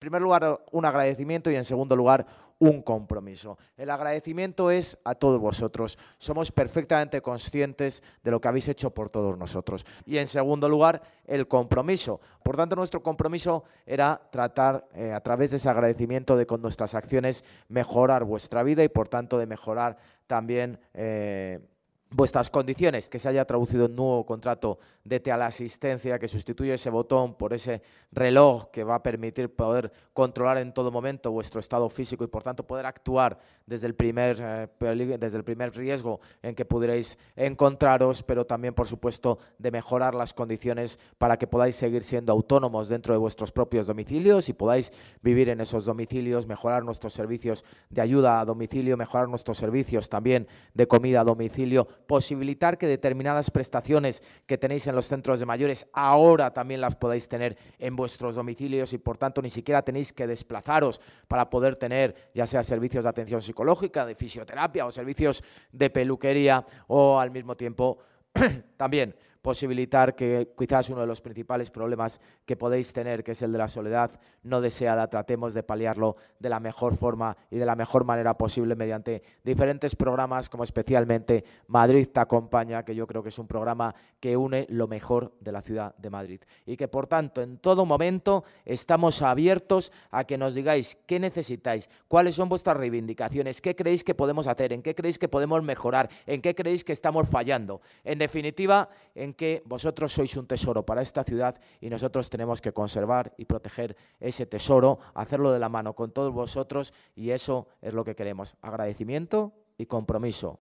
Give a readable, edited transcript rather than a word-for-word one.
primer lugar, un agradecimiento y, en segundo lugar, un compromiso. El agradecimiento es a todos vosotros. Somos perfectamente conscientes de lo que habéis hecho por todos nosotros. Y, en segundo lugar, el compromiso. Por tanto, nuestro compromiso era tratar, a través de ese agradecimiento, de con nuestras acciones mejorar vuestra vida y, por tanto, de mejorar también vuestras condiciones, que se haya traducido en un nuevo contrato de teleasistencia que sustituye ese botón por ese reloj que va a permitir poder controlar en todo momento vuestro estado físico y, por tanto, poder actuar desde el primer riesgo en que pudierais encontraros, pero también, por supuesto, de mejorar las condiciones para que podáis seguir siendo autónomos dentro de vuestros propios domicilios y podáis vivir en esos domicilios, mejorar nuestros servicios de ayuda a domicilio, mejorar nuestros servicios también de comida a domicilio, posibilitar que determinadas prestaciones que tenéis en los centros de mayores ahora también las podáis tener en vuestros domicilios y, por tanto, ni siquiera tenéis que desplazaros para poder tener ya sea servicios de atención psicológica, de fisioterapia o servicios de peluquería, o al mismo tiempo también posibilitar que quizás uno de los principales problemas que podéis tener, que es el de la soledad no deseada, tratemos de paliarlo de la mejor forma y de la mejor manera posible mediante diferentes programas, como especialmente Madrid te acompaña, que yo creo que es un programa que une lo mejor de la ciudad de Madrid y que, por tanto, en todo momento estamos abiertos a que nos digáis qué necesitáis, cuáles son vuestras reivindicaciones, qué creéis que podemos hacer, en qué creéis que podemos mejorar, en qué creéis que estamos fallando. En definitiva, en que vosotros sois un tesoro para esta ciudad y nosotros tenemos que conservar y proteger ese tesoro, hacerlo de la mano con todos vosotros, y eso es lo que queremos. Agradecimiento y compromiso.